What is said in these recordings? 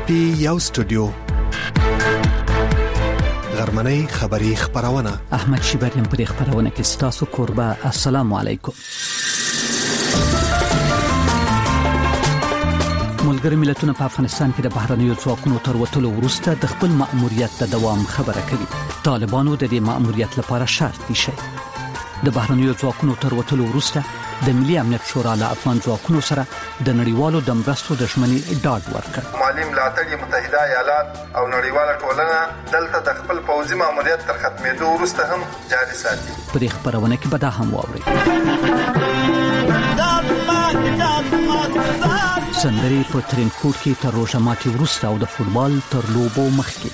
ټاپي یو سټوډیو غرمنۍ خبری خبرونه احمد شیبریم پر خبرونه کې ستاسو قربا. السلام علیکم. ملګری ملتونه په افغانستان کې د بهرنیو ځواکونو تر وټلو وروسته د خپل مأموریت د دوام خبره کوي. طالبانو د دې مأموریت لپاره شرط ایښی. د بهرنیو ځواکونو تر وټلو وروسته د ملي امنیت شورا له افغان ځواکونو سره د نړیوالو د مرستو د ژمنې ډاډ ورکړ. مالي ملاتړ متحده ایالات او نړیواله ټولنه دلته د خپل پوځي مأموریت تر ختمېدو وروسته هم جاري ساتي. په دې خبرونه کې به دا هم واورئ. سندري په ترینکوټ کې تر روژه ماتي وروسته او د فوټبال تر لوبو مخکې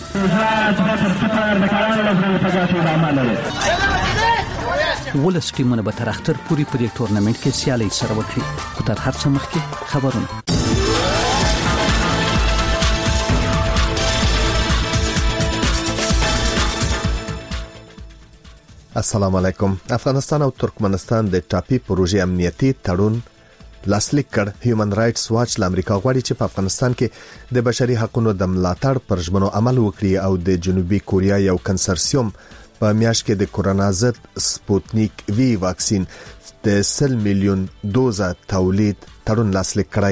ولس ټیمونه به تر اختر پورې په دې تورنمنت کې سیالي سره وکړي. خو تر هر څه مخکې خبرونه. السلام علیکم. افغانستان او ترکمنستان د ټاپي پروژې امنیتي تړون لاسلیک کړ. هیومن رائټس واچ له امریکا غواړي چې په افغانستان کې د بشري حقوقو د ملاتړ پر ژمنو عمل وکړي او د جنوبي کوریا یو کنسرسیوم په میاشت کې د کورونا ضد سپوتنیک وی واکسین د 100 میلیون دوزه تولید تړون لاسلیک کړی.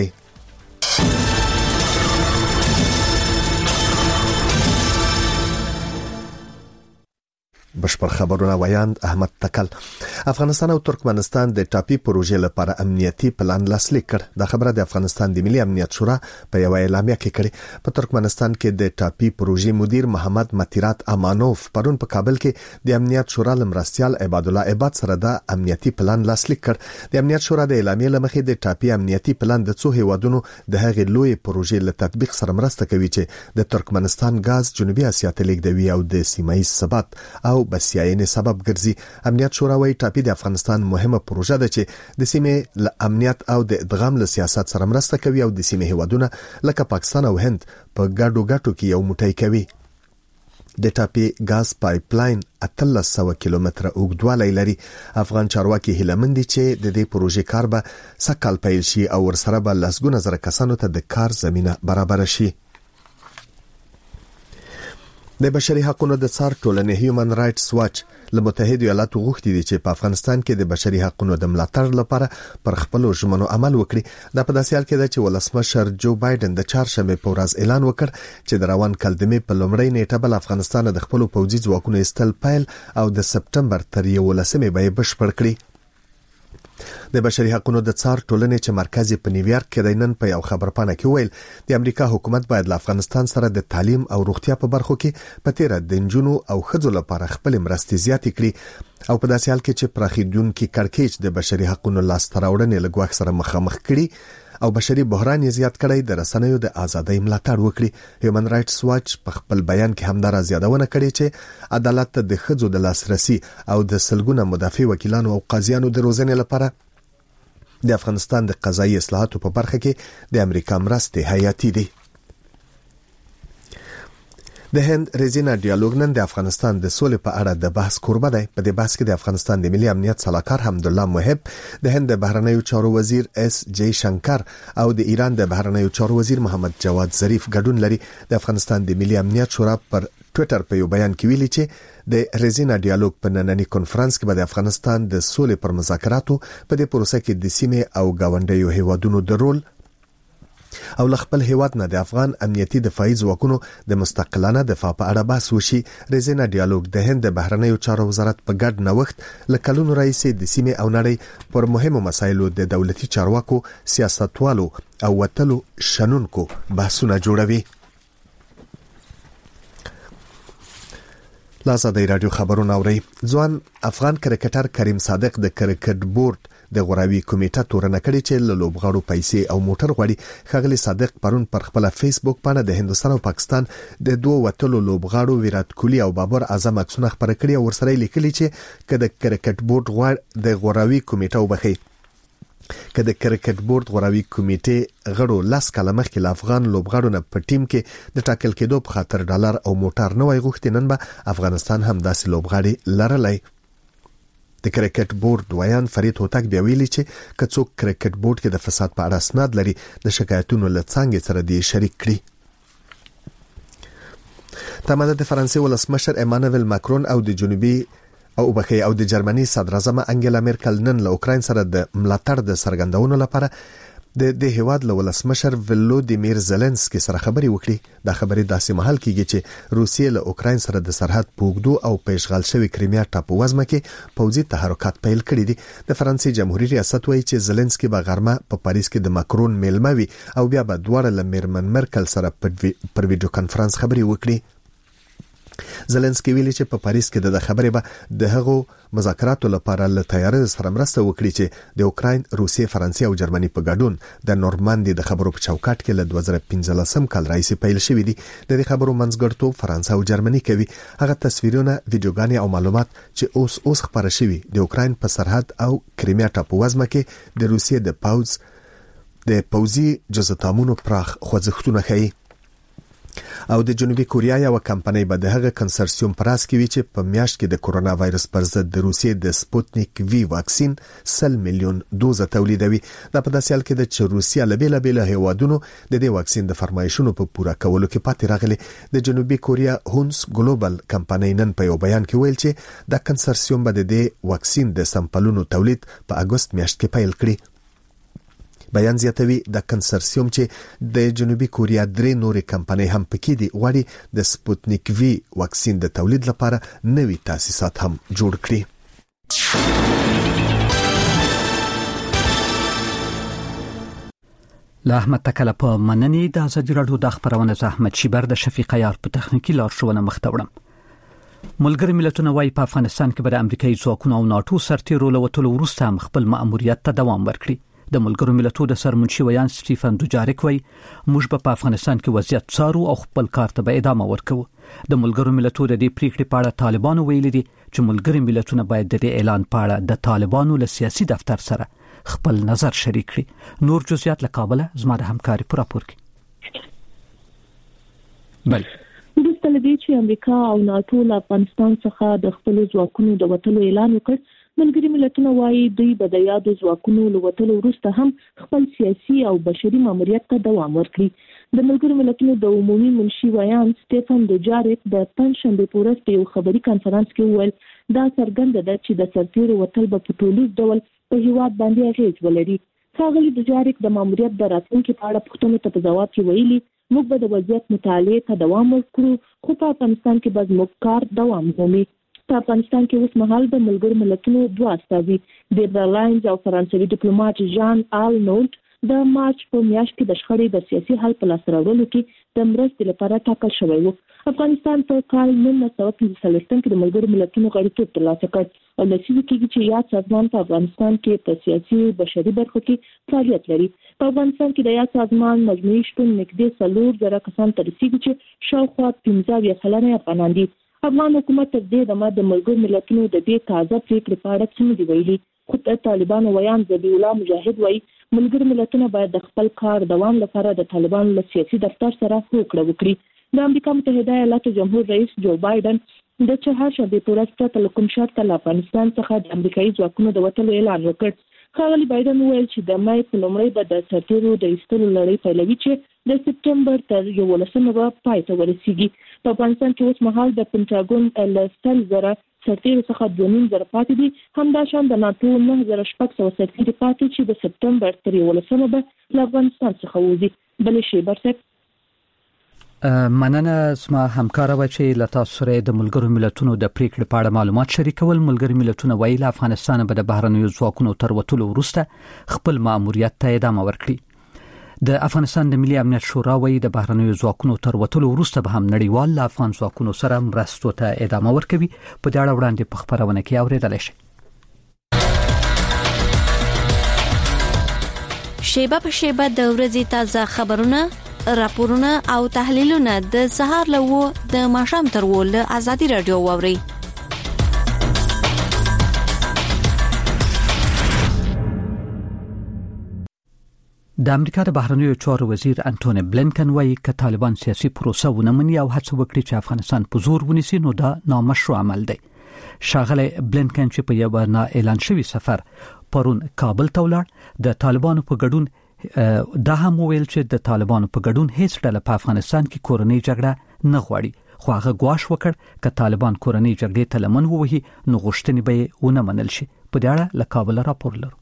بشپړ خبرونه وایاند احمد تکل. افغانستان او ترکمنستان د ټاپي پروژې لپاره امنیتي پلان لاسلیک کړ. د خبره د افغانستان د ملي امنیت شورا په یو اعلامیه کې کړې. په ترکمنستان کې د ټاپي پروژې مدیر محمد متیرات امانوف پرون په کابل کې د امنیت شورا لمرستيال عباد الله عباد سره د امنیتي پلان لاسلیک کړ. د امنیت شورا د اعلامیې لمخې د ټاپي امنیتي پلان د څو هیوادونو د هغې لوی پروژې له تطبیق سره مرسته کوي چې د ترکمنستان غاز جنوبي اسیا ته لیږدوي او د سیمایي ثبات او بسیاینې سبب ګرځي. امنیت شورا وايي ټاپي د افغانستان مهمه پروژه ده چې د سیمې له امنیت او د ادغام له سیاست سره مرسته کوي او د سیمې هیوادونه لکه پاکستان او هند په ګډو کې یو موټی کوي. د ټاپي غاز پایپ لاین 1300 کیلومتره اوږدوالی لري. افغان چارواکي هیلمند دي چې د دې پروژې کار به سکهال پیل شي او ورسره به لسګونه زره کسانو ته د کار زمينه برابر شي. د بشري حقوقو د څار ټولنې هیومن رائټس واچ له متحده ایالاتو غوښتي دي چې په افغانستان کې د بشري حقوقو د ملاتړ لپاره پر خپل ژمنو عمل وکړي. دا په داسې حال کې ده چې ولسمشر جو بایدن د چهارشنبه په ورځ اعلان وکړ چې د روان کال د می په لومړۍ نیټه بل افغانستان د خپل پوځي ځواکونو استل پیل او د سپټمبر تر 11مې به بشپړ کړي. د بشري حقوقو د څار ټولنې چې مرکز په نیویارک کې د نن په یو خبرپاڼه کې ویل د امریکا حکومت باید له افغانستان سره د تعلیم او روغتیا په برخو کې په تیر د نجونو او ښځو لپاره خپل مرستې زیاتې کړي او په داسې حال کې چې پراخیدونکو کړکېچ د بشري حقوقو لاسته راوړنې له ګواښ سره مخامخ کړي او بشري بحران یې زیات کړی د رسنیو د ازادۍ ملاتړ وکړي. هیومن رائټس واچ په خپل بیان کې هم دا زیادونه کړې چې عدالت ته د ښځو د لاسرسي او د سلګونه مدافع وکیلانو او قاضیانو د روزنې لپاره د افغانستان د قضایي اصلاحاتو په برخه کې د امریکا مرستې حیاتي دي. د هند رزینا ډیالوګ نن د افغانستان د سولې په اړه د بحث کوربه دی. په دې بحث کې د افغانستان د ملي امنیت صلاحکار حمدالله محب، د هند د بهرنیو چارو وزیر اس جی شنکر او د ایران د بهرنیو چارو وزیر محمد جواد ظریف ګډون لري. د افغانستان د ملي امنیت شورا پر ټوئیټر په یو بیان کې ویلي چې د رزینا ډیالوګ په نننی کانفرنس کې به د افغانستان د سولې پر مذاکراتو په دې پروسه کې د سیمې او گاونډیو هیوادونو د رول او خپل هیواد نه د افغان امنیتي دفاعي ځواکونو د مستقلانه دفاع په اړه بحث وشي. رزینا ډیالوګ د هند د بهرنیو چارو وزارت په ګډ نوښت لکلونو رئیس د سیمې او نړۍ پر مهمو مسایلو د دولتي چارواکو، سیاستوالو او وتلو شنونکو بحثونه جوړوي. لاسه د رادیو خبرونه اوري. ځوان افغان کرکټر کریم صادق د کرکټ بورډ د غوراوي کمیټه تورنه کړې چې له لوبغاړو پیسې او موټر غوړي. خغلی صادق پرون پر خپل فیسبوک باندې د هندستان او پاکستان د دوه وتلو لوبغاړو ویرات کوهلی او بابر اعظم عکسونه خبره کړې او ورسره لیکلي چې کله کرکټ بورډ د غوراوي کمیټه وبخي کله کرکټ بورډ غوراوي کمیټه غړو لاس کاله مخکې له افغان لوبغاړو نه په ټیم کې د ټاکل کېدو په خاطر ډالر او موټر نه وای غوښتي. نن به افغانستان هم داسې لوبغاړي لرلای. د کرکټ بورډ ویان فرید هوتک بیا ویلي چې کڅوک کرکټ بورډ کې د فساد په اړه اسناد لري د شکایتونو له څنګه سره دی شریک کړي. تماده د فرانسې ولسمشر ایمانوئل ماکرون او د جرمني صدر اعظم انګلا میرکل نن له اوکراین سره د ملاتړ د څرګندونې لپاره د هیواد له ولسمشر ولودیمیر زيلنسکي سره خبري وکړي. دا خبري داسې مهال کېږي چې روسیه له اوکراین سره د سرحد پوګدو او پیشغال شوی کریمیا ټاپووزمه کې پوځي تحرکات پیل کړي دي. د فرانسې جمهوریت ریاست وایي چې زيلنسکي به غرمه په پاریس کې د ماکرون میلمه وي او بیا به دواړه له میرمن مرکل سره پر ویډیو کانفرنس خبري وکړي. زيلنسکي ویلي چې په پاریس کې د خبرې به د هغو مذاکراتو لپاره له تیاری سره مرسته وکړي چې د اوکراین، روسیې، فرانسې او جرمني په ګډون د نورماندي د خبرو په چوکاټ کې له 2015 کال راځي پیل شوې دي. د دې خبرو منځګړتوب فرانسه او جرمني کوي. هغه تصویرونه، ویډیوګانې او معلومات چې اوس خبره شوي د اوکراین په سرحد او کریمیا ټاپووزمه کې د روسیې د پوځي جزتامونو پراخ خوځښتونه ښيي. او د جنوبي کوریا یو کمپنۍ به دغه کنسرسیوم پراس کوي چې په میاشت کې د کورونا وایرس پر ضد د روسیې د سپوتنیک وی واکسین 100 میلیون دوزه تولیدوي. دا په داسې حال کې د چې روسیا له بیلابیل هیوادونو د دې واکسین د فرمایشونو په پوره کولو کې پاتې راغلي. د جنوبي کوریا هونس ګلوبل کمپنۍ نن په یو بیان کې ویل چې د کنسرسیوم به د واکسین د سمپلونو تولید په اگست میاشت کې پیل کړي. بیان زیاتوي د کنسرسیوم چې د جنوبي کوریا 3 نورې کمپنۍ هم پکې دي غواړي د سپوتنیک وی واکسین د تولید لپاره نوي تاسیسات هم جوړ کړي. له احمد تکله په مننې د ازادي راډیو د خبرونه زحمت شیبر د شفیق عیار په تخنیکی لارښوونه مخته وړم. ملګری ملتونه وايي په افغانستان کې به امریکایي ځواکونو او ناتو سرتیرو له وټولو وروسته هم خپل مأموریت ته دوام ورکړي. د ملګرو ملتونو د سرمنشي ویان سټیفن دوجاریک وایي موږ په افغانستان کې وضعیت څارو او خپل کار ته به ادامه ورکوو. د ملګرو ملتونو د دې پریکړې په اړه طالبانو ویلي دي چې ملګري ملتونه باید د دې اعلان په اړه د طالبانو له سیاسي دفتر سره خپل نظر شریک کړي. نور جزئیات له کابل زما د همکاري پر راپور کې. بل وروسته له دې چې امریکا او ناتو له افغانستان څخه د خپل ځواکونو د وټلو اعلان وکړ، ملګري ملتونه وايي دوی به د یادو ځواکونو له وټلو وروسته هم خپل سیاسي او بشري ماموریت ته دوام ورکړي. د ملګرو ملتونو د عمومي منشي ویان سټیفن دوجاریک د پنځشنبه په ورځ په یو خبري کانفرنس کې وویل دا څرګنده ده چې د سرتیرو وټل به په ټولیز ډول په هیواد باندې اغیز ولري. ښاغلي دوجاریک د ماموریت د راتلونکي په اړه پوښتنو ته په ځواب کې ویلي موږ به د وضعیت مطالعې ته دوام ورکړو، خو په افغانستان کې به زموږ کار دوام ومومي. په افغانستان کې اوس مهال د ملګرو ملتونو 2 استازي د برلین او فرانسوي ډیپلوماټ ژان آلنولټ د مارچ په میاشت کې د شخړې د سیاسي حل په لاس راوړلو کې د مرستې لپاره ټاکل شوی و. افغانستان په کال 1945 کې د ملګرو ملتونو غړیتوب ترلاسه کړ او د سیمې کې چې یاد سازمان په افغانستان کې په سیاسي او بشري برخو کې فعالیت لري. په افغانستان کې د یاد سازمان مجموعي شتون نږدې 4,000 کسان ته رسیدي چې شاوخوا 15 سلنه افغانان دي. افغان حکومت تر دې دمه د ملګرو ملتونو د دې تازه پریکړې په اړه څه نه دی ویلي. خو طالبانو ویان ذبیح الله مجاهد وایي ملګرو ملتونه باید د خپل کار دوام لپاره د طالبانو له سیاسي دفتر سره هوکړه وکړي. د امریکا متحده ایالاتو جمهور رئیس جو بایدن د چهارشنبه په ورځ پرته له کوم شرط له افغانستان څخه د امریکایي ځواکونو د وټلو اعلان وکړ. ښاغلي بایدن وویل چې د مای په لومړۍ به د سرتیرو د ایستلو لړۍ پیلوي چې د سپټمبر تر 11 به پای ته ورسیږي. په افغانستان کې اوس مهال د پنټاګون له 100,000 سرتیرو څخه 2,000 پاتې دي. همداشان د ناتو 9,600 سرتیري پاتې چې د سپټمبر تر 11 به له افغانستان څخه وځي. بل شي برسک مننه زما همکار و چې لتا سره د ملګرو ملتونو د پریکړې په اړه معلومات شریکول. ملګري ملتونه ویل افغانستان به د بهرنیو ځواکونو تر وټلو وروسته خپل مأموریت ته ادامه ورکړي. د افغانستان د ملي امنیت شورا وایي د بهرنیو ځواکونو تر وټلو وروسته به هم نړیوال افغان ځواکونو سره مرستو ته ادامه ورکوي. په دې اړه وړاندې په خبرونه کې اوریدل شي. شیبه په شیبه د ورځې تازه خبرونه، راپورونه او تحلیلونه د سهار له و د ماښام تر و له ازادي رادیو واوري. د امریکا د بهرنیو چارو وزیر انټونی بلینکن وایي چې طالبان سیاسي پروسه ونمني او هڅه وکړي چې افغانستان په زور ونیسي نو دا نامشروع عمل دی. ښاغلی بلینکن چې په یو نه اعلان شوی سفر پرون کابل ته ولاړ، د طالبانو په ګډون دا هم ویل چې د طالبانو په ګډون هیڅ ډله په افغانستان کې کورنۍ جګړه نه غواړي. خو هغه ګواښ وکړ ک طالبان کورنۍ جرګې ته لمن ووهي نو غوښتنې به ونه منل شي. په دې اړه له کابل راپور لرو.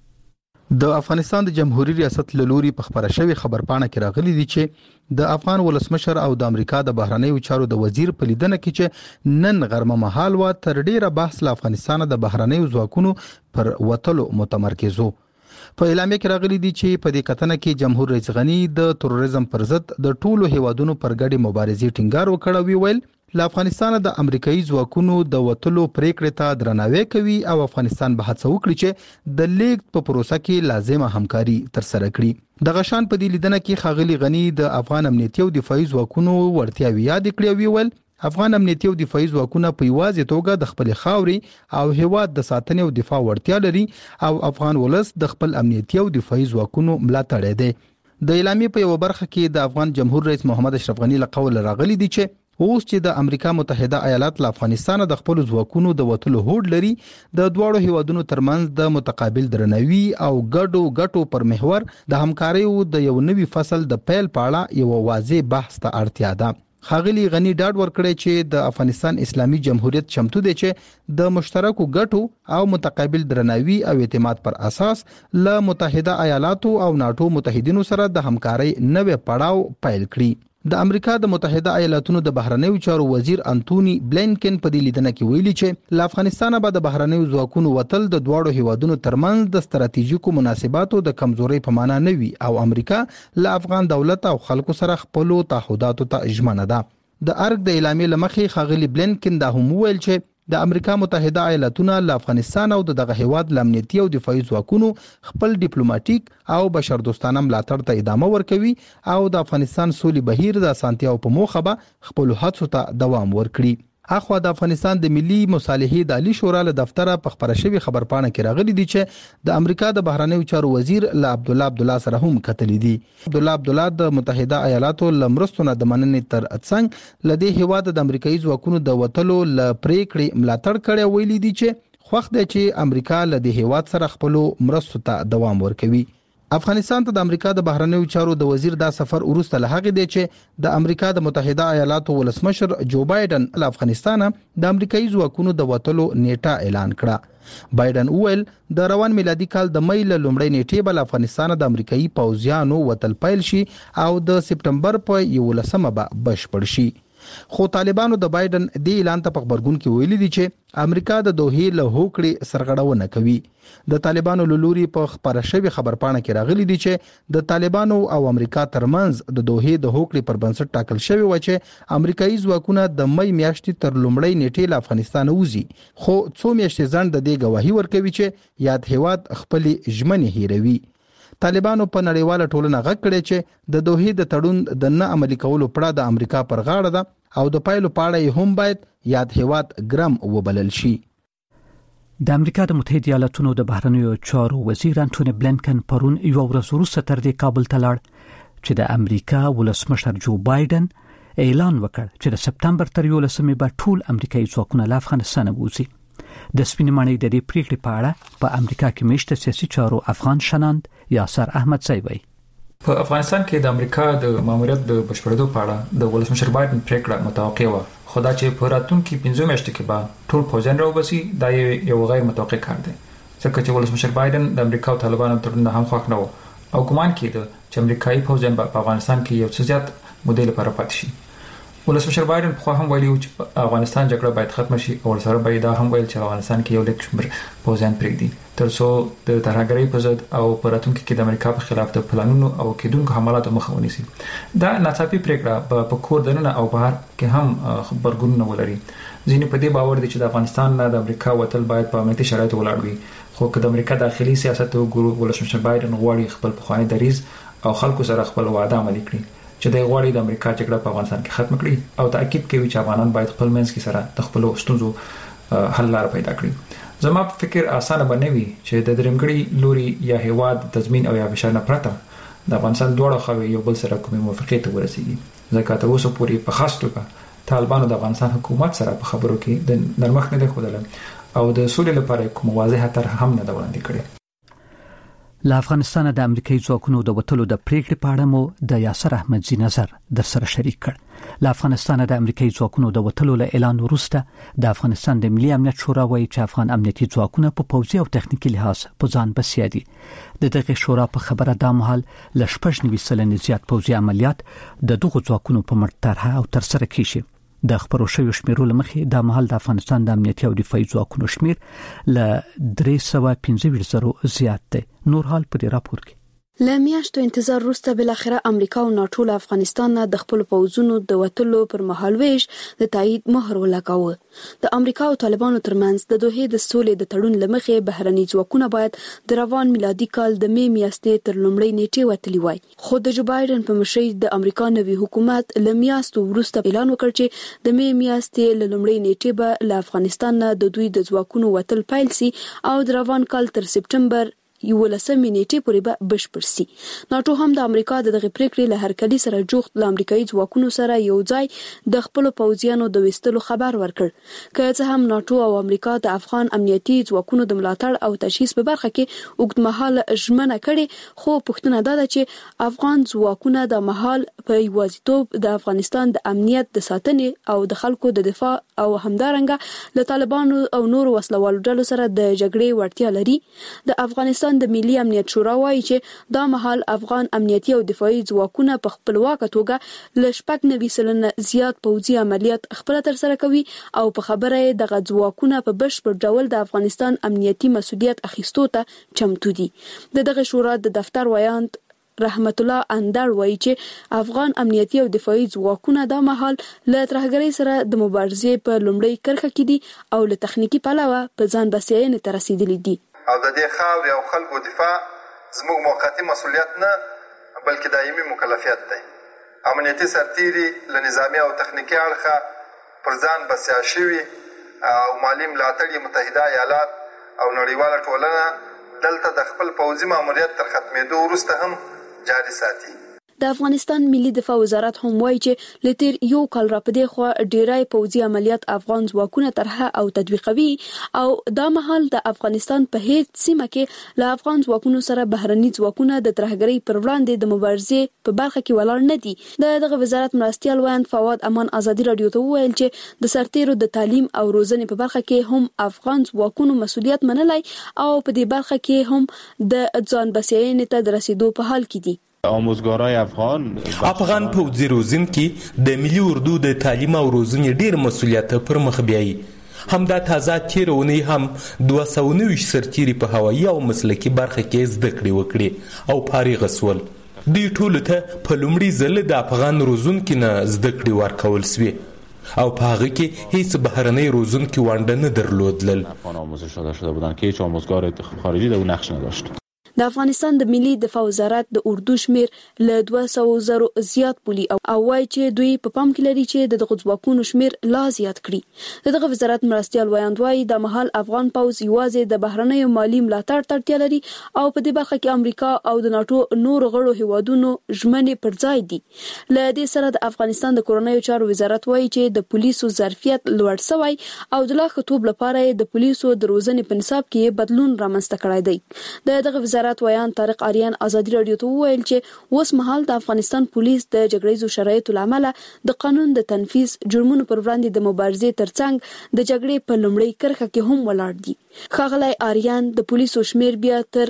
د افغانستان د جمهوریت ریاست له لوري په خبره شوی خبرپاڼه کې راغلي دي چې د افغان ولسمشر او د امریکا د بهرنیو چارو د وزیر په لیدنه کې چې نن غرمه مهال و تر ډیره بحث له افغانستان د بهرنیو ځواکونو پر وتلو متمرکزو. په اعلامیه کې راغلي دي چې په دې کتنه کې جمهور رئیس غنی د تروریزم پر ضد د ټولو هیوادونو پر ګډي مبارزې ټینګار وکړ. ویل له افغانستان د امریکایي ځواکونو د وتلو پریکړې ته درناوی کوي او افغانستان به هڅه وکړي چې د لیګ په پروسه کې لازمه همکاري ترسره کړي. د غشان په دې لیدنه کې ښاغلي غنی د افغان امنیتي او دفاعي ځواکونو ورتیاوي یاد کړې. ویل افغان امنیتي او دفاعي ځواکونه په یوازې توګه د خپل خاوري او هیواد د ساتنې او دفاع وړتیا لري او افغان ولس د خپل امنیتي او دفاعي ځواکونو ملاتړ دی. د اعلامیې په یو برخه کې د افغان جمهور رئیس محمد اشرف غنی له قول راغلي دي چې اوس چې د امریکا متحده ایالات له افغانستان د خپل ځواکونو د وټلو هوډ لري د دواړو هیوادونو ترمنځ د متقابل درناوي او ګډو پر محور د همکارۍ د یو نوي فصل د پیل په اړه یو واضح بحث ته اړتیا ده. ښاغلي غنی ډاډ ورکړی چې د افغانستان اسلامي جمهوریت چمتو دی چې د مشترکو ګټو او متقابل درناوي او اعتماد پر اساس له متحده ایالاتو او ناتو متحدینو سره د همکارۍ نوې پړاو پیل کړي. د امریکا د متحده ایالاتونو د بهرنیو چارو وزیر انټونی بلینکن په دې لیدنه کې ویلي چې له افغانستان به د بهرنیو ځواکونو وتل د دواړو هیوادونو ترمنځ د ستراتیژیکو مناسباتو د کمزوري په معنا نه وي او امریکا له افغان دولت او خلکو سره خپل تعهداتو ته ژمنه ده. د ارګ د اعلامیې لمخې ښاغلي بلینکن دا هم ویل چې د امریکا متحده ایالاتونه له افغانستان او دغه هیواد د امنیتي او دفاعي ځواکونو خپل ډیپلوماټیک او بشردوستانه ملاتړ ته ادامه ورکوي او د افغانستان سولې بهیر د اسانتیاو په موخه به خپل هڅو ته دوام ورکړي. اخوا د افغانستان د ملي مصالحې د عالی شورا له دفتره په خبره شوی خبرپاڼه کې راغلي دي چې د امریکا د بهرنیو چارو وزیر له عبدالله سره هم کتلې دي. عبدالله د متحده ایالاتو لمرستو نه د مننې تر څنګ لدې هیواد د امریکایي ځواکونو د وټلو ل پریکړې ملاتړ کړي. ویلي دي چې خوښ دی چې امریکا لدې هیواد سره خپل مرستو ته دوام ورکوي. افغانستان ته د امریکا د بهرنیو چارو د وزیر دا سفر وروسته له هغه دی چې د امریکا د متحده ایالاتو ولسمشر جو بایدن له افغانستان د امریکایي ځواکونو د وټلو نیټه اعلان کړه. بایدن وویل د روان میلادي کال د مې له لومړۍ نیټې بل افغانستان د امریکایي پوځیانو وټل پیل شي او د سپټمبر په 11مه به بشپړ شي. خو طالبانو د بایدن د اعلان ته په خبرګون کې ویلي دي چې امریکا د دوحې له هوکړې سرغړونه کوي. د طالبانو له لوري په خبره شوی خبرپاڼه کې راغلي دي چې د طالبانو او امریکا ترمنځ د دوحې د هوکړې پر بنسټ ټاکل شوی و چې امریکایي ځواکونه د مې میاشتې تر لومړۍ نیټې له افغانستان وځي. خو څو میاشتې ځنډ د دې گواهی ورکوي چې یاد هیواد خپل ژمنې هیروي. طالبانو په نړیواله ټولنه غږ کړی چې د دوحې د تړون د نه عملي کولو پړه د امریکا پر غاړه ده او د پایلو په اړه هم باید یاد هیواد ګرم وبلل شي. د امریکا د متحده ایالاتونو د بهرنیو چارو وزیر انټونی بلینکن پرون یو ورځ وروسته تر دې کابل ته لاړ چې د امریکا ولسمشر جو بایدن اعلان وکړ چې د سپتمبر تر 11مې به ټول امریکایي ځواکونه له افغانستان ووځي. د سپینې ماڼۍ د دې پریکړې په اړه په امریکا کې مشته سیاسي چارو افغان شناند یاسر احمد سیوی په افغانستان کې د امریکا د ماموریت د بشپړېدو په اړه د ولسمشر بایدن پریکړه متوقع و، خو دا چې په راتلونکي 15 میاشتو کې به ټول پوځیان راوبسي دا یو غیر متوقع کار دی، ځکه چې ولسمشر بایدن د امریکا او طالبانو ترمنځ هم خوښ نه و او ګمان کېده چې امریکایي پوځیان په افغانستان کې یو څه زیات مودې لپاره پاتې شي. ولسمشر بایدن په خو هم ویلي چې افغانستان جګړه باید ختم شي او سره به دا هم ویل چې افغانستان کې یو لیک شمېر پوځیان پرېږدي ترڅو د ترهګرۍ په ضد او په راتلونکي کې د امریکا په خلاف د پلانونو او کېدونکو حملاتو مخه ونیسي. دا ناڅاپي پریکړه په کور دننه او بهر کې هم خبرګون ولري. ځینې په دې باور دي چې د افغانستان نه د امریکا وتل باید په امنیتي شرایطو ولاړ وي، خو که د امریکا داخلي سیاست وګورو ولسمشر بایدن غواړي خپل پخوانی دریځ او خلکو سره خپل وعده عملي کړي چې د غواړي د امریکا جګړه په افغانستان کې ختم کړي او تاکید کوي چې افغانان باید خپل منځ کې سره د خپل ستونزو حل لار پیدا کړي. زما په فکر اسانه بنوي چې د درمګړي لوري یا هیواد تضمین او یا فشار نه پرته د افغانستان دوړه خو یو بل سره کومه موافقه ته ورسیږي، ځکه تر اوسه پورې په خاص توګه طالبانو د افغانستان حکومت سره په خبرو کې د نرمښت نه خوده او د سولې لپاره کوم واضحه طرح هم نه وړاندې کړي. له افغانستان د امریکایي ځواکونو د وټلو د پریکړې په اړه مو د یاسر احمدزي نظر در سره شریک کړ. له افغانستان د امریکایي ځواکونو د وټلو له اعلان وروسته د افغانستان د ملي امنیت شورا وایي چې افغان امنیتي ځواکونه په پوځي او تخنیکی لحاظ په ځان بسیا دي. د دغه شورا په خبره د مهال ل 90% زیات پوځي عملیات د دغه ځواکونو په مرتبه او تر سره کیږي. د خبرو شوی شمیرو لمخې د مهال د افغانستان د امنیتي او دفاعي ځواکونو شمیر ل 315 زیات دی. نور حال په دې راپور کې لمیاشتو انتظار وروسته بل اخره امریکا او ناتو له افغانستان نه د خپل پوځونو د وټلو پر مهال ویش د تایید مهر ولګاوه. د امریکا او طالبانو ترمنځ د دوه د سولې د تړون لمخې بهرني ځواکونه باید د روان میلادي کال د می میاشتې تر لومړۍ نیټې وتلی وای. خو د جو بایدن په مشرۍ د امریکا نوي حکومت لمیاشتو وروسته اعلان وکړ چې د می میاشتې له لومړۍ نیټې به له افغانستان نه د دوی د ځواکونو وټل پیل سي او د روان کال تر سپټمبر 11 نیټې پورې به بشپړ سي. ناتو هم د امریکا د دغه پریکړې له هرکلي سره جوخت له امریکایي ځواکونو سره یو ځای د خپل پوځیانو د وستلو خبر ورکړ. که څه هم ناتو او امریکا د افغان امنیتي ځواکونو د ملاتړ او تجهیز په برخه کې اوږدمهاله ژمنه کړې، خو پوښتنه ده چې افغان ځواکونه د مهال په یوازیتوب د افغانستان د امنیت د ساتنې او د خلکو د دفاع او همدارنګه له طالبانو او نورو وسلوالو ډلو سره د جګړې وړتیا لري. د افغانستان د ملي امنیت شورا وایي چې دا مهال افغان امنیتي او دفاعي ځواکونه په خپلواکه توګه ل 90% زیات پوځي عملیات خپل تر سره کوي او په خبره د ځواکونه په بشپړ ډول د افغانستان امنیتي مسؤلیت اخیستو ته چمتو دي. دغه شورا د دفتر ویاند رحمت الله اندر وایي چې افغان امنیتي او دفاعي ځواکونه د مهال له ترهګرۍ سره د مبارزې په لومړۍ کرخه کې دي او له تخنیکی پلوه په ځان بسیاینې ته رسیدلي دي. او د دې خاورې او خلکو دفاع زموږ موقتي مسؤلیت نه بلکې دایمي مکلفیت دی. امنیتي سرتیري له نظامی او تخنیکی اړخه پر ځان بسیا شوي او مالی ملاتړ یې متحده ایالات او نړیواله ټولنه دلته د خپل پوځي ماموریت تر ختمېدو وروسته هم جاري ساتي. د افغانستان ملي دفاع وزارت هم وایي چې لتر یو کال را پدې خو ډیرای پوځي عملیات افغان ځواکونه طرحه او تطبیقوي او دا مهال د افغانستان په هیڅ سیمه کې له افغان ځواکونو سره بهرني ځواکونه د ترهګرۍ پر وړاندې د مبارزې په برخه کې ولاړ نه دي. دغه وزارت مرستيال ویاند فواد امان ازادي رادیو ته وویل چې د سرتیرو د تعلیم او روزنې په برخه کې هم افغان ځواکونو مسؤلیت منلای او په دې برخه کې هم د ځان بسیاینې ته د رسیدو په حال کې دي. آموزگارای افغان پوځي روزونکي د ملي اردو د تعلیم او روزنې ډیر مسؤلیت پر مخ بیایي. همدا تازه تیرونی هم 290 سرتیري په هوایي او مسلکي برخه کې زده کړې وکړي او فارغ شول. دوی ټول ته په لومړي ځل د افغان روزونکي نه زده کړې ورکول شوې او په هغه کې هیڅ بهرنی روزونکي ونده نه درلودل. آموزش داده شده بودند که هیچ آموزگار خارجی در اون نقش نداشت. د افغانستان د ملي دفاع وزارت د اردو شمیر له 200 زیات بولی او وایي چې دوی په پام کې لري چې د ځواکونو شمیر لا زیات کړي. دغه وزارت مرستيال ویاند وایي د مهال افغان پوځ یوازې د بهرنیو مالی ملاتړ ته اړتیا لري او په دې برخه کې امریکا او د ناتو نور غړو هیوادونو ژمنې پر ځای دي. له دې سره د افغانستان د کورنیو چارو وزارت وایي چې د پولیسو ظرفیت لوړ شوی او د لا خطوب لپاره د پولیسو د روزنې په نصاب کې بدلون رامنځته کړی دی. دغه وزارت ویان طارق آریان ازادي رادیو ته وویل چې اوس مهال د افغانستان پولیس د جګړیزو شرایطو لامل د قانون د تنفيذ جرمونو پر وړاندې د مبارزې ترڅنګ د جګړې په لومړۍ کرخه کې هم ولاړ دي. ښاغلی آریان د پولیسو شمیر بیا تر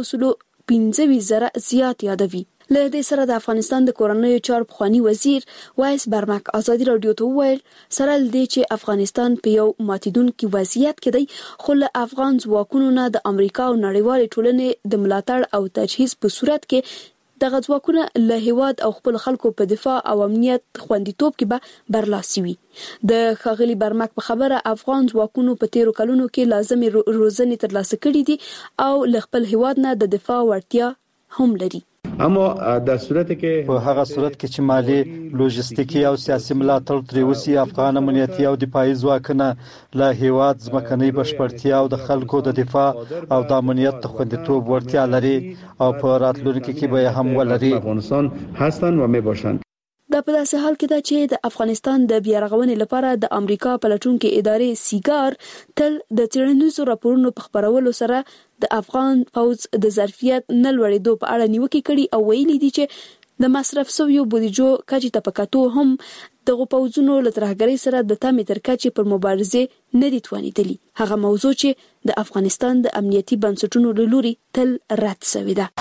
115,000 زیات یادوي. له دې سره د افغانستان د کورنیو چارو پخوانی وزیر وایس برمک ازادي رادیو ته وویل سره لدې چې افغانستان په یو ماتیدونکي وضعیت کې دی خو له افغان ځواکونو نه د امریکا او نړیوال ټولنې د ملاتړ او تجهیز په صورت کې دغه ځواکونه له هیواد او خپل خلکو په دفاع او امنیت خوندیتوب کې به برلاسي وي. د ښاغلي برمک په خبره افغان ځواکونو په تیرو کلونو کې لازمي روزنې ترلاسه کړې دي او له خپل هیواد نه د دفاع وړتیا هم لري. اما در صورتی که په هغه صورت کې چې مالی لوجستیکي او سیاسي ملاتړ ترې وسی افغان امنیتي او دفاعي ځواکونه له هیواد ځمکنۍ بشپړتیا او د خلکو د دفاع او د امنیت د خوندیتوب وړتیا لري او په راتلونکي کې به هم ولري. افغانستان هستند و میباشند. د په داسې حال کې ده چې د افغانستان د بیارغونې لپاره د امریکا پلټونکو ادارې سیګار تل د څېړنیزو راپورونو په خپرولو سره د افغان پوځ د ظرفیت نه لوړېدو په اړه نیوکې کړي او ویلي دي چې د مصرف شویو بودیجو کچې ته په کتو هم دغه پوځونو له ترهګرۍ سره د تامې تر کچې پر مبارزې نه دي توانېدلي. هغه موضوع چې د افغانستان د امنیتي بنسټونو له لوري تل رد شوې ده.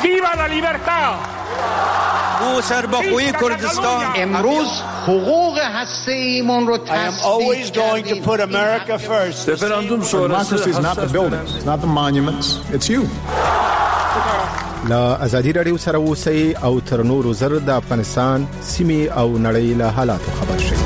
سربخوی کردستان امروز حقوق هسته‌ایمون رو تصدیق کردیم. Referendum sonrası is not the buildings, it's not the monuments, it's you. لا ازادي رادیو سره اوسئ او تر نورو زر د افغانستان سیمې او نړۍ له حالاتو خبر شئ.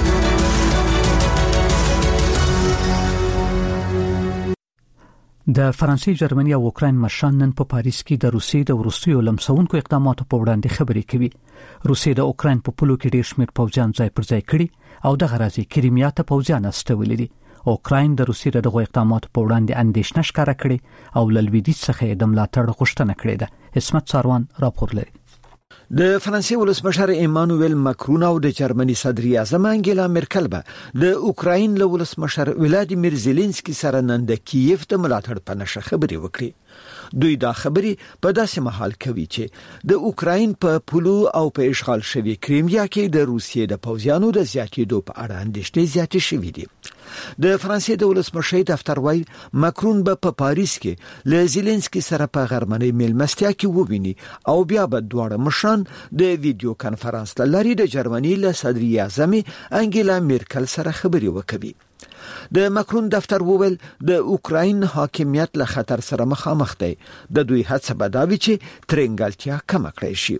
د فرانسې، جرمني او اوکراین مشران نن په پاریس کې د روسیې د وروستیو لمسونکو اقداماتو په وړاندې خبرې کوي. روسیې د اوکراین په پولو کې ډېر شمېر پوځیان ځای پر ځای کړي او دغه راځي کریمیا ته پوځیان استولي دي. اوکراین د روسیې دغه اقداماتو په وړاندې اندېښنه ښکاره کړې او له لویدیځ څخه د ملاتړ غوښتنه کړې ده. اسمت ساروان راپور لري. د فرانسې ولسمشر ایمانوئل ماکرون او د جرمني صدر اعظم انګیلا مرکل به د اوکراین له ولسمشر ولادیمیر زيلنسکي سره نن د کیف د ملاتړ په نشه خبرې وکړي. دوی دا خبرې په داسې مهال کوي چې د اوکراین په پولو او په اشغال شوی کریمیا کې د روسیې د پوځیانو د زیاتېدو په اړه اندېښنې زیاتې شوې دي. د فرانسې د ولسمشر دفتر وايي ماکرون په پاریس کې له زيلنسکي سره په غرمنۍ میلمستیا کې وویني او بیا به دواړه مشران د ویډیو کانفرنس لاري د جرمني له صدر اعظم انګیلا مرکل سره خبرې وکړي. د ماکرون دفتر وویل د اوکراین حاکمیت له خطر سره مخامخ دی. د دوی هڅه به دا وي چې ترنګلتیا کم کړي شي.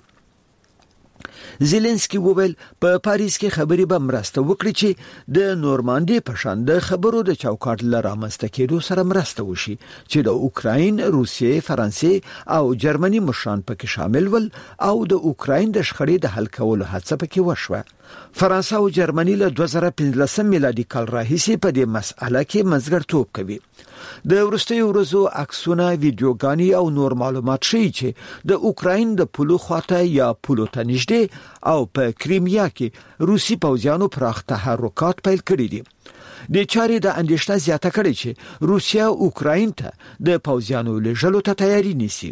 زيلنسکي وویل په پاریس کې خبرې به مرسته وکړي چې د نورماندي په شان د خبرو د چوکاټ لپاره رامنځته کېدو سره مرسته وشي چې د اوکراین، روسیې، فرانسې او جرمني مشران پکې شامل ول او د اوکراین د شخړې د حل کولو هڅه پکې وشوه. فرانسه او جرمني له 2015 میلادي کال راهیسې په دې مسأله کې منځګړیتوب کوي. د وروستیو ورځو عکسونه، ویډیوګانې او نور معلومات ښیي چې د اوکراین د پولو خواته یا پولو ته نږدې او په کریمیا کې روسي پوځیانو پراخ تحرکات پیل کړي دي. د چارې د اندېښنه زیاته کړې چې روسیا اوکراین ته د پوځیانو لېږلو ته تیاری نیسي.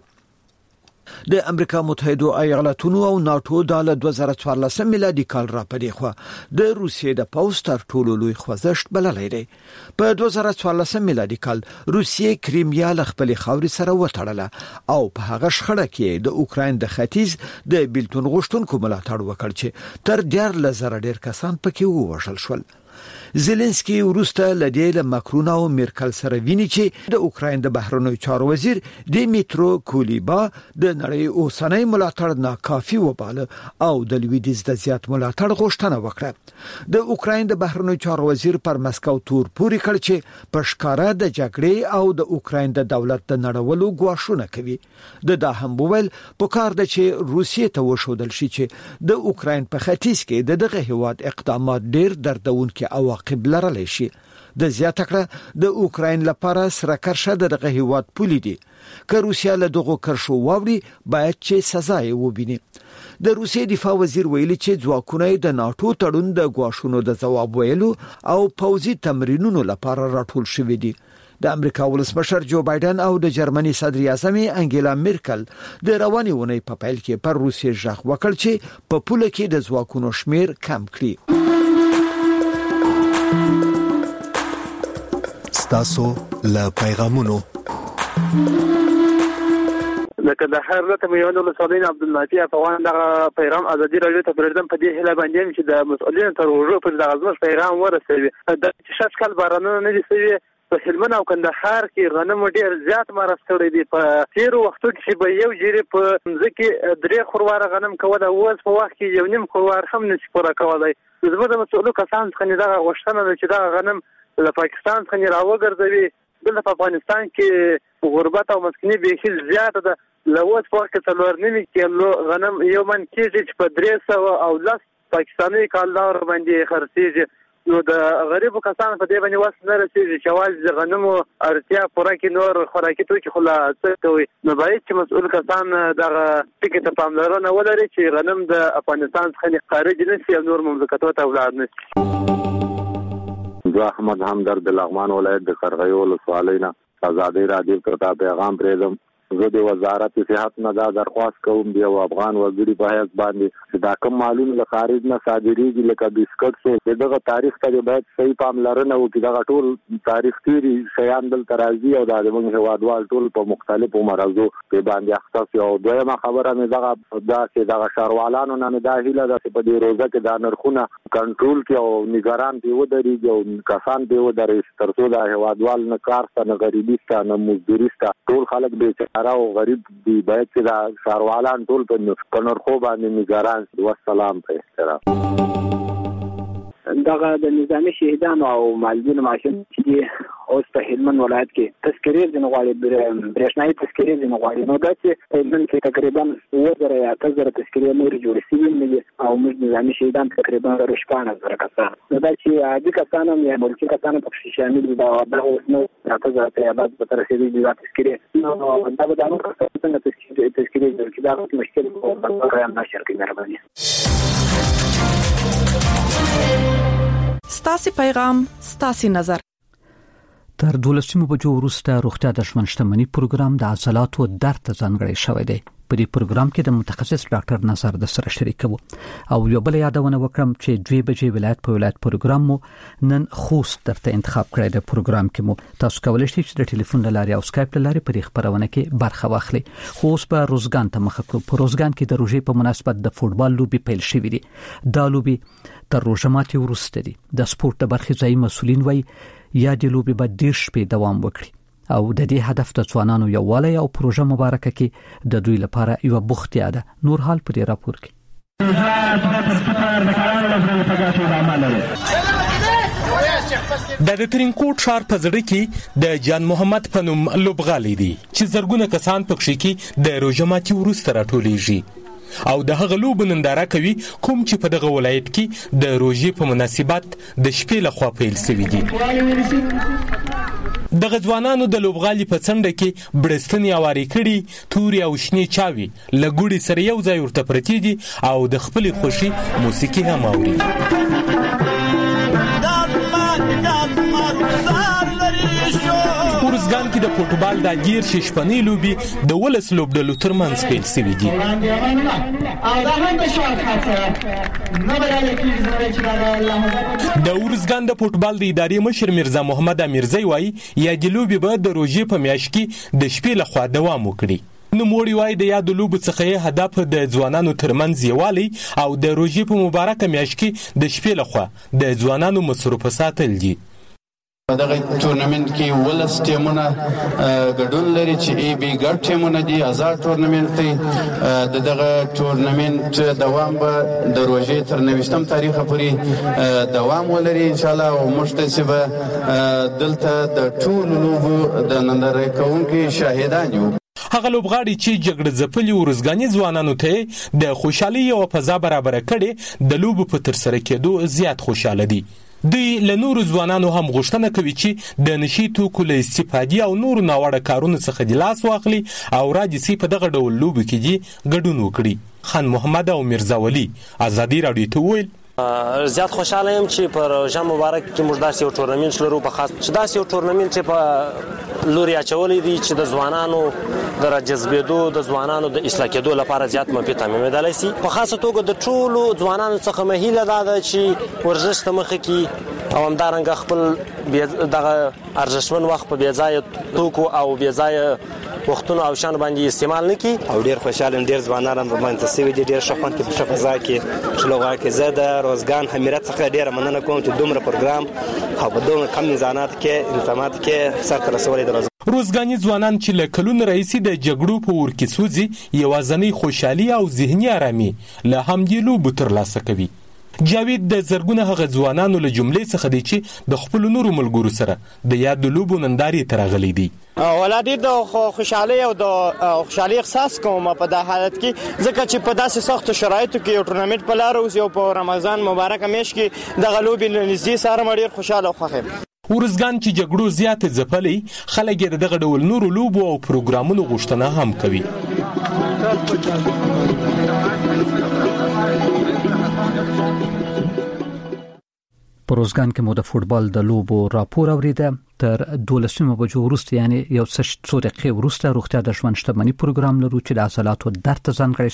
د امریکا متحده ایالاتونو او ناتو د 2014 میلادي کال را پدې خو د روسیې د پوځ تر ټولو لوی خوځښت بللی دی. په 2014 میلادي کال روسیې کریمیا له خپل خاورې سره وتړله او په هغه شخړه کې د اوکراین د ختیځ د بیلتون غوښتونکو ملاتړ وکړ چې تر 10,000 ډیر کسان پکې ووژل شول. زيلنسکي وروسته لدې له ماکرون او مرکل سره ویني چې د اوکراین د بهرنیو چارو وزیر دیمیترو کولیبا د نړۍ اوسنۍ ملاتړ ناکافي وباله او د لویدیځ د زیات ملاتړ غوښتنه وکړه. د اوکراین د بهرنیو چارو وزیر پر مسکو تور پوري کړ چې په ښکارا د جګړې او د اوکراین د دولت د نړولو غواړونه کوي. دا هم وویل په کار د چې روسیې ته وښودل شي چې د اوکراین په ختیځ کې دغه هیواد اقدامات ډیر دردونکي عواقب لرلی شي. د زیاته کړه د اوکراین لپاره سره کرشه دغه هیواد پولی دي. که روسیا له دغه کرشو واوري باید چې سزا یې وبیني. د روسیې دفاع وزیر ویلي چې ځواکونه د ناتو تړون د غواښونو د جواب ویلو او پوځي تمرینونو لپاره راټول شوي دي. د امریکا ولسمشر جو بایدن او د جرمني صدر اعظم انګیلا مرکل د روانې ونې په پیل کې پر روسیې ژغ وکړ چې په پوله کې د ځواکونو شمیر کم کړي. ستاسو له پیغامونو لکه د هر ورته میوند ولسمشر عبدالنافي افغان دغه پیغام ازادي راډیو ته پرېږدم په دې هیله باندې چې د مسؤلینو تر وژو پر دغه زموږ پیغام ورسوي. د چې کال بارانونه نه دي سوي په هلمند او کندهار کې غنم ډیر زیات مرستړي دي. په تیر وختو کې به یو جری په ځکه 3 خروار غنم کوله اوس په وخت کې 1.5 خروار هم نشي پوره کولای. زموږ د مسؤلو کسان څخه دغه غوښتنه ده چې دا غنم له پاکستان څخه راوګرځوي. دلته په افغانستان کې غربت او مسکینی به زیاته ده. لوت په وخت کې 4.5 کیلو غنم یو من کېږي چې په 300 او 10 پاکستاني کالدار باندې خرڅيږي. نو د غریبو کسانو په دې باندې وس نه رسیږي چې واځي د غنمو اړتیا پوره کړي، نور خوراکي توکي خو لا څه کوي. نو باید چې مسؤل کسان دغه ټکي ته پاملرنه ولري چې غنم د افغانستان څخه خارج نه شي او نور مملکتونو ته ولاړ نه شي. زه احمد همدرد د لغمان ولایت د قرغیو ولسوالۍ نه ازادي راډیو ته پیغام پرېږدم. زه د وزارت صحت نه دا درخواست کوم د یو افغان وګړي په حیث باندې چې دا کوم معلوم له خارج نه صادریږي لکه بسکټ سو دغه تاریخ ته باید صحیح پاملرنه وکړي. دغه ټول تاریخ تیری شیان دلته راځي او د موږ هوادوال ټول په مختلفو مرزو په باندې اختصاص. او دویمه خبره مې دغه شاروالانو نه دا هیله ده چې په دې روزه کې دا نرخونه کنټرول کړي او نگران دی ودرېږي او کسان دی ودرېږي ترڅو دا هوادوال نه کار ته نه غریبي ته نه مزدوري ته ټول خلک به او غریب دی باید چې دا شاروالان ټول په نرخو باندې نگران دي. والسلام په احترام. دغه د نظامی شهیدانو او مالدینو ماشوم چې اوس په هلمند ولایت کې تذکرې د نغواړي برېښنايي تذکرې د نغواړي نو دا چې هلمند کې تقریبا 2000 تذکرې نور جوړ شوي دي او موږ نظامی شهیدان تقریبا 15000 کسان نو دا چې عادي کسان هم یا ملکي کسان په شامل دي دا اوس نو 3000 ته بعد به تر رسیدي د تذکرې نو دا به نو څنګه تذکرې چې دا مشکل او په هم نشر کې مهرباني. ستاسي پیغام ستاسي نظر. تر 12 بجو وروسته روغتیا د ژوند شتمنۍ پروګرام د عضلاتو درد ته ځانګړی شوی دی. په دې پروګرام کې د متخصص ډاکټر نظر د سره شریکو او یو بل یادونه وکړم چې 2 بجې ولایت په ولایت پروګرام مو نن خوست درته انتخاب کړی دی. پروګرام کې مو تاسو کولای شئ چې د ټلیفون لارې او سکایپ لارې په خبرونه کې برخه واخلئ. خوست په روزګان ته مخ کړو. په روزګان کې د روژې په مناسبت د فوټبال لوبي پیل شوې دي. دا لوبي تر روژه ماتي وروسته دي. د سپورت د برخې ځای مسولین وایي یا د لوبي به ډیر شپې دوام وکړي او د دې هدف د ځوانانو یووالی او پروژه مبارکه کې د دوی لپاره یو بوختیا ده. نور حال په دې راپور کې. د ترینکوټ ښار په زړه کې د جان محمد په نوم لوبغالي دي چې زرګونه کسان پکې کې د روژه ماتي وروسته راټولېږي او د هغه لوب ننداره کوي کوم چې په دغه ولایت کې د روژې په مناسبت د شپې لخوا پیل شوی دي. د غځوانانو د لوبغالي په څنډه کې برستنی اواري کړي توري او شنی چاوي لګوړي سره یو ځای ورته پرتی دي او د خپل خوشي موسیقي هم اوري. ورزګان کې د فوټبال د غیر شپنې لوبي د ولس لوبډلو ترمنځ پیل شوی دي. د ورزګان د فوټبال د ادارې مشر مرزا محمد امیرزی وایي یا د لوبي به د روژې په میاشت کې د شپې لخوا دوام وکړي. نوموړي وایي د یاد لوب څخه هدف د ځوانانو ترمنځ یووالی او د روژې په مبارکه میاشت کې د شپې لخوا د ځوانانو مصروف ساتل دي. په دغه تورنمنت کې ولس ټیمونه ګډون لري چې ای بي ګډ ټیمونه دي. آزاد تورنمنت دی. دغه تورنمنت دوام به د روژې تر 29 تاریخ پورې دوام ولري ان شاء الله او مشتسب دلته د ټول لوبو د ننداره کوونکو شاهدان یو. هغه لوبغاړي چې جګړه ځپلي ورزګاني ځوانانو ته د خوشحالي او فضا برابر کړي د لوبو په تر سره کېدو زیات خوشاله دي. دوی له نورو ځوانانو هم غوښتنه کوي چې د نشي توکو له استفادې او نورو ناوړه کارونو څخه د لاس واخلي او راځي په دغه ډول لوبو کې دي ګډون وکړي. خان محمد او مرزا ولی ازادي راډیو ته ویل زیات خوشاله یم چې پر روژه مبارک کې موږ داسې یو تورنمنت لرو په خاص چې داسې یو تورنمنت چې په لوري اچولې دي چې د ځوانانو د راجذبېدو د ځوانانو د اصلاح کېدو لپاره زیات منفي تمامېدلی شي. په خاصه توګه د ټولو ځوانانو څخه مې هیله دا ده چې ورزش ته مخه کړي او همدارنګه خپل دغه ارزښتمن وخت په بېځایه توکو او بېځایه وختونو او شان باندې استعمال نه کړي. او ډیر خوشاله ډیر ځوانان هم منتسب دي ډیر ښه خوند کې په فضا کې شلوغه کې زه د روزګان امارات څخه ډیر مننه کوم چې دومره پروګرام او په دومره کم میزانات کې انتظامات کې سره رسولې دي. روزګاني ځوانان چې له کلونو راهیسې د جګړو په اور کې سوځي یوازینۍ خوشحالي او ذهني آرامي له همدې لوبو ترلاسه کوي. جاوید د زرګونه هغه ځوانانو له جملې څخه دی چې د خپل نورو ملګرو سره د یاد لوبو نندارې ترغلي دي. ولادي د خوشحالي او د خوشحالي احساس کوم په د حالت کې ځکه چې په داسې سخت شرایطو کې یو ټورنمنت په لار اوس یو په رمضان مبارک میاشت کې د غلوب نږدې سره مړ خوشاله او خوښ. ورزګان چې جګړو زیات ځپلې خلک یې دغه ډول نورو لوبو او پروګرامونو غوښتنه هم کوي. په روزګان کې مو د فوتبال د لوبو راپور اوریده. تر 12 بجو وروسته یعنی یو څو دقیقې وروسته روغتیا د ژوند شتمنۍ پروګرام لرو چې د عضلاتو درد ته ځانګړی